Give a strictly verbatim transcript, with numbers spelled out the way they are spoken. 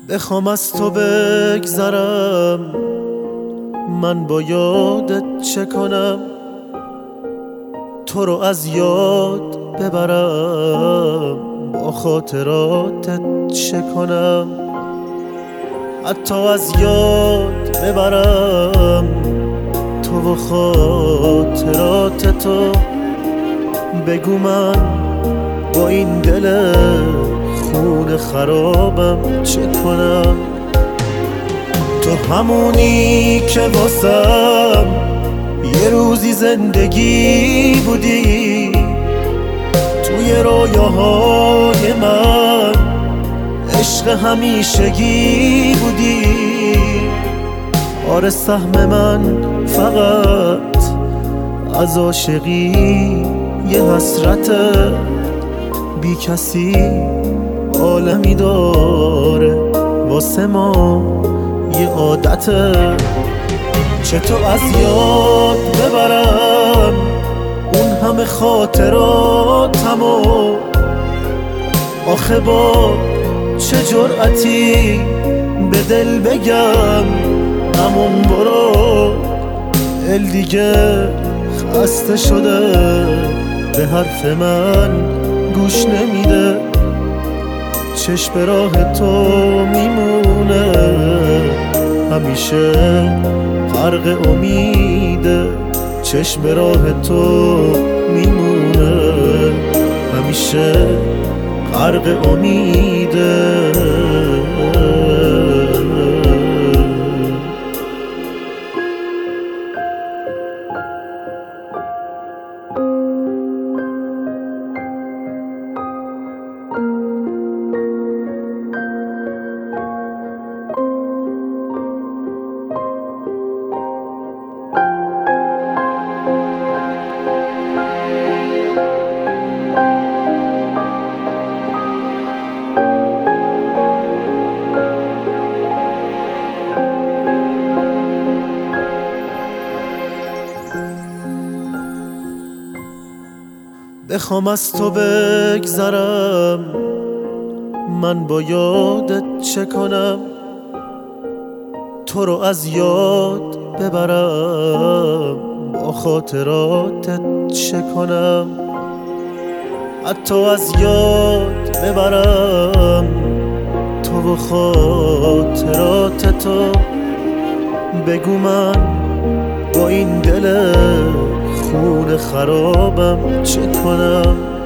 بخوام از تو بگذرم، من با یادت چه کنم؟ تو رو از یاد ببرم، با خاطراتت چه کنم؟ حتی از یاد ببرم تو و خاطرات تو، بگو من با این دل خون خرابم چه کنم؟ تو همونی که واسم یه روزی زندگی بودی، توی رویاهای من عشق همیشگی بودی. آره سهم من فقط از عاشقی یه حسرت، بی کسی عالمی داره واسه ما یه عادته. چطور از یاد ببرم اون همه خاطراتمو؟ آخه با چه جرأتی به دل بگم همون برو؟ دل دیگه خسته شده، به حرف من گوش نمیده. چشم به راه تو میمونه، همیشه غرق امیده. چشم به راه تو میمونه، همیشه غرق امیده. بخوام از تو بگذرم، من با یادت چه کنم؟ تو رو از یاد ببرم، با خاطراتت چه کنم؟ حتی از یاد ببرم تو و خاطرات تو، بگو من با این دل خون خرابم چه کنم؟